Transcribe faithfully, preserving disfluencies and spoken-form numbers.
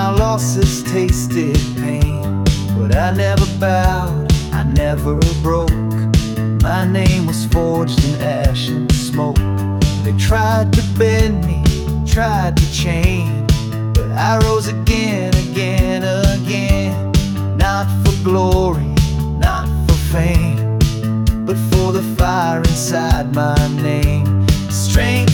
my losses tasted pain, but I never bowed, I never broke. My name was forged in ash and smoke. They tried to bend me, tried to chain, but I rose again, again, again. Not for glory, not for fame, but for the fire inside my name. Strength